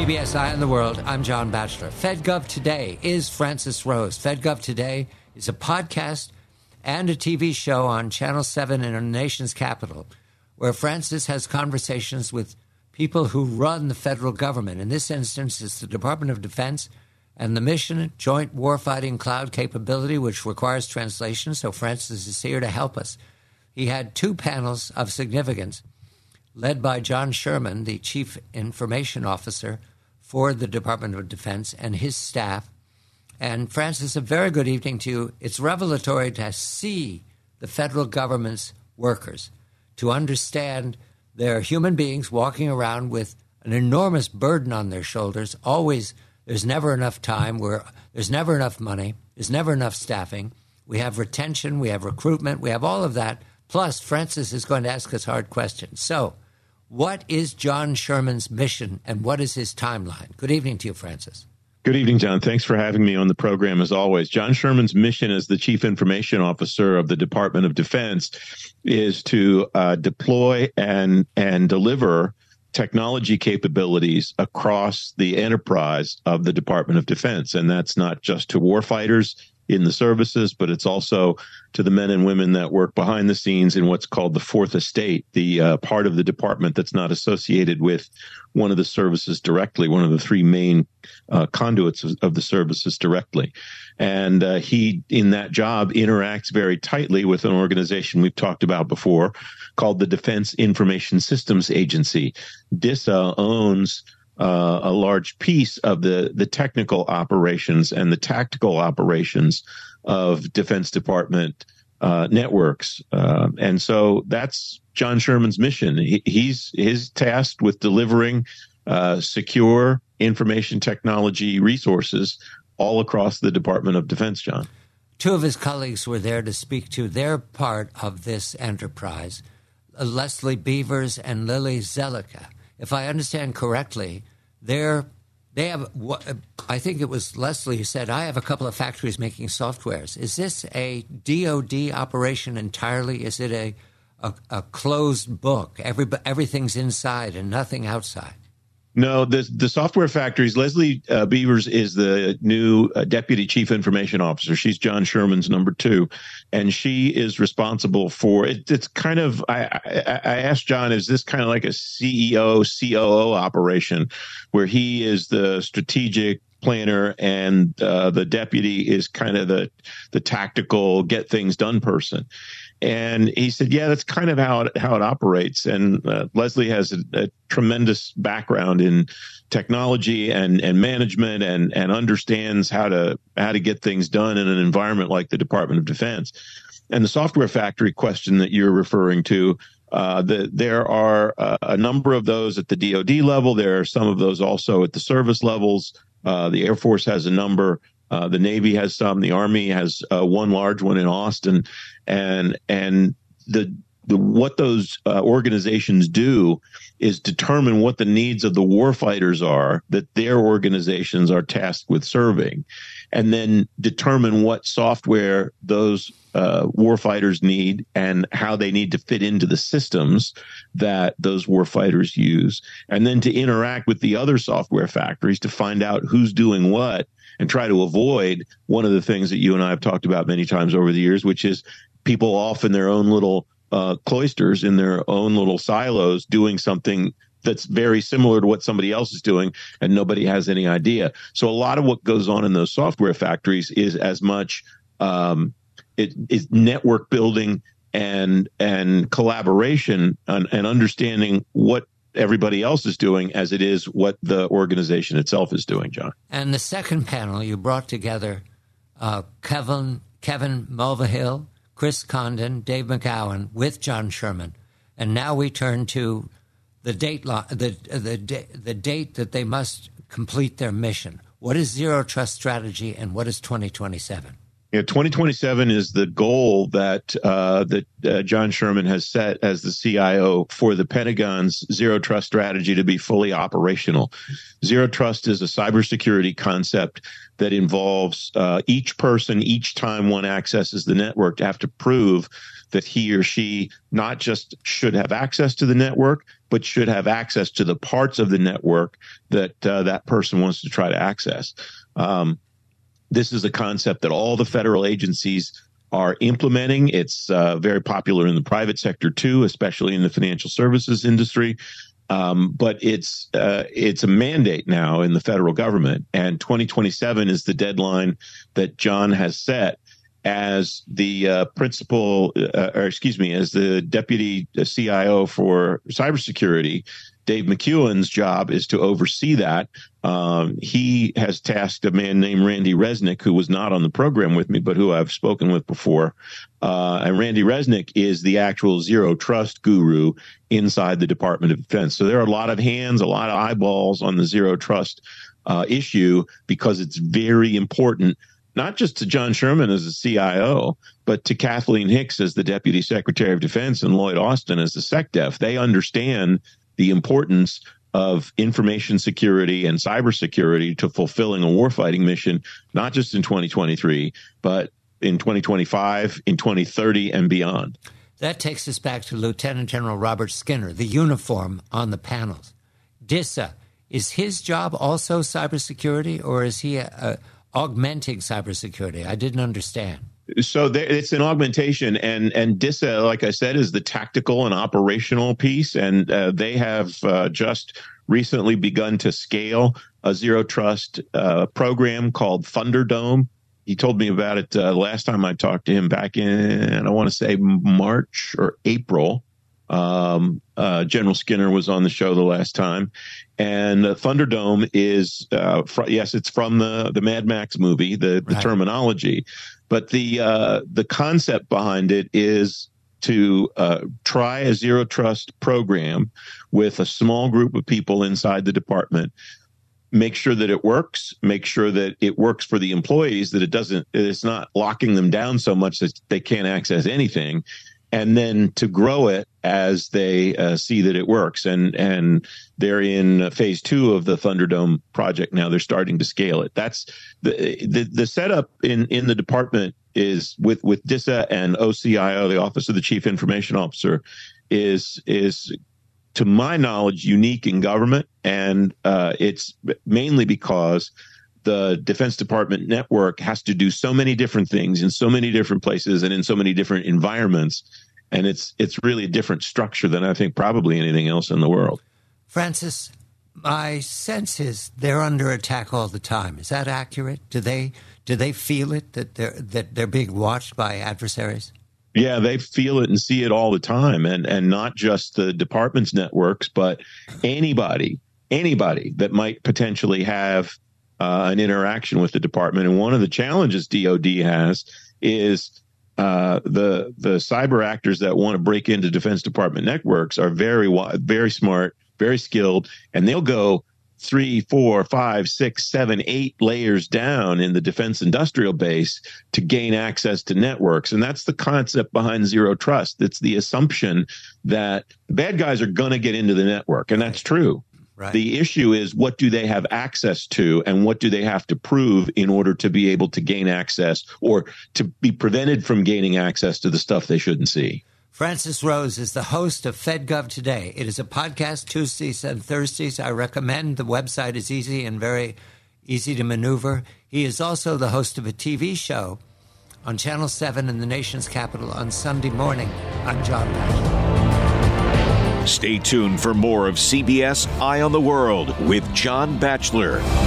CBS Eye on the World, I'm John Batchelor. FedGov Today is Francis Rose. FedGov Today is a podcast and a TV show on Channel 7 in our nation's capital, where Francis has conversations with people who run the federal government. In this instance, it's the Department of Defense and the Mission Joint Warfighting Cloud Capability, which requires translation, so Francis is here to help us. He had two panels of significance, led by John Sherman, the Chief Information Officer for the Department of Defense, and his staff. And Francis, a very good evening to you. It's revelatory to see the federal government's workers, to understand they're human beings walking around with an enormous burden on their shoulders. Always, there's never enough time, there's never enough money, there's never enough staffing. We have retention, we have recruitment, we have all of that. Plus, Francis is going to ask us hard questions. So, what is John Sherman's mission and what is his timeline? Good evening to you, Francis. Good evening, John. Thanks for having me on the program as always. John Sherman's mission as the Chief Information Officer of the Department of Defense is to deploy and deliver technology capabilities across the enterprise of the Department of Defense. And that's not just to warfighters in the services, but it's also to the men and women that work behind the scenes in what's called the Fourth Estate, the part of the department that's not associated with one of the services directly, one of the three main conduits of the services directly. And he, in that job, interacts very tightly with an organization we've talked about before called the Defense Information Systems Agency. DISA owns a large piece of the technical operations and the tactical operations of Defense Department networks. And so that's John Sherman's mission. He's tasked with delivering secure information technology resources all across the Department of Defense, John. Two of his colleagues were there to speak to their part of this enterprise, Leslie Beavers and Lily Zellicka. If I understand correctly, they have, I think it was Leslie who said, I have a couple of factories making softwares. Is this a DOD operation entirely? Is it a closed book? Everything's inside and nothing outside? No, the software factories, Leslie Beavers is the new Deputy Chief Information Officer. She's John Sherman's number two, and she is responsible for it. It's kind of, I asked John, is this kind of like a CEO, COO operation where he is the strategic planner and the deputy is kind of the tactical get things done person? And he said, yeah, that's kind of how it operates. And Leslie has a tremendous background in technology and management and understands how to get things done in an environment like the Department of Defense. And the software factory question that you're referring to, there are a number of those at the DoD level. There are some of those also at the service levels. The Air Force has a number. The Navy has some. The Army has one large one in Austin, and what those organizations do is determine what the needs of the warfighters are that their organizations are tasked with serving, and then determine what software those warfighters need and how they need to fit into the systems that those warfighters use, and then to interact with the other software factories to find out who's doing what and try to avoid one of the things that you and I have talked about many times over the years, which is people off in their own little cloisters, in their own little silos, doing something that's very similar to what somebody else is doing, and nobody has any idea. So a lot of what goes on in those software factories is as much it is network building and collaboration and understanding what everybody else is doing as it is what the organization itself is doing, John. And the second panel, you brought together Kevin Mulvihill, Chris Condon, Dave McGowan with John Sherman. And now we turn to the date that they must complete their mission. What is Zero Trust strategy and what is 2027? 2027 is the goal that John Sherman has set as the CIO for the Pentagon's Zero Trust strategy to be fully operational. Zero Trust is a cybersecurity concept that involves each person, each time one accesses the network, to have to prove that he or she not just should have access to the network, but should have access to the parts of the network that that person wants to try to access. This is a concept that all the federal agencies are implementing. It's very popular in the private sector too, especially in the financial services industry. But it's a mandate now in the federal government, and 2027 is the deadline that John has set as the as the deputy CIO for cybersecurity. Dave McEwen's job is to oversee that. He has tasked a man named Randy Resnick, who was not on the program with me, but who I've spoken with before. And Randy Resnick is the actual zero trust guru inside the Department of Defense. So there are a lot of hands, a lot of eyeballs on the zero trust issue, because it's very important, not just to John Sherman as the CIO, but to Kathleen Hicks as the Deputy Secretary of Defense and Lloyd Austin as the SecDef. They understand the importance of information security and cybersecurity to fulfilling a warfighting mission, not just in 2023, but in 2025, in 2030, and beyond. That takes us back to Lieutenant General Robert Skinner, the uniform on the panels. DISA, is his job also cybersecurity, or is he augmenting cybersecurity? I didn't understand. So it's an augmentation, and DISA, like I said, is the tactical and operational piece, and they have just recently begun to scale a zero trust program called Thunderdome. He told me about it last time I talked to him back in, I want to say, March or April. General Skinner was on the show the last time, and Thunderdome is it's from the Mad Max movie, the terminology. But the concept behind it is to try a zero trust program with a small group of people inside the department, make sure that it works, make sure that it works for the employees, that it's not locking them down so much that they can't access anything, and then to grow it as they see that it works. And they're in phase 2 of the Thunderdome project now. They're starting to scale it. That's the setup in the department is with DISA and OCIO, the Office of the Chief Information Officer, is to my knowledge unique in government, and it's mainly because the Defense Department network has to do so many different things in so many different places and in so many different environments. And it's really a different structure than I think probably anything else in the world. Francis, my sense is they're under attack all the time. Is that accurate? Do they feel it, that they're being watched by adversaries? Yeah, they feel it and see it all the time, and not just the department's networks, but anybody that might potentially have an interaction with the department. And one of the challenges DoD has is the cyber actors that want to break into Defense Department networks are very smart, very skilled, and they'll go 3, 4, 5, 6, 7, 8 layers down in the defense industrial base to gain access to networks. And that's the concept behind zero trust. It's the assumption that the bad guys are going to get into the network. And that's true. Right. The issue is, what do they have access to, and what do they have to prove in order to be able to gain access, or to be prevented from gaining access to the stuff they shouldn't see? Francis Rose is the host of FedGov Today. It is a podcast Tuesdays and Thursdays. I recommend. The website is easy and very easy to maneuver. He is also the host of a TV show on Channel 7 in the nation's capital on Sunday morning. I'm John Batchelor. Stay tuned for more of CBS Eye on the World with John Batchelor.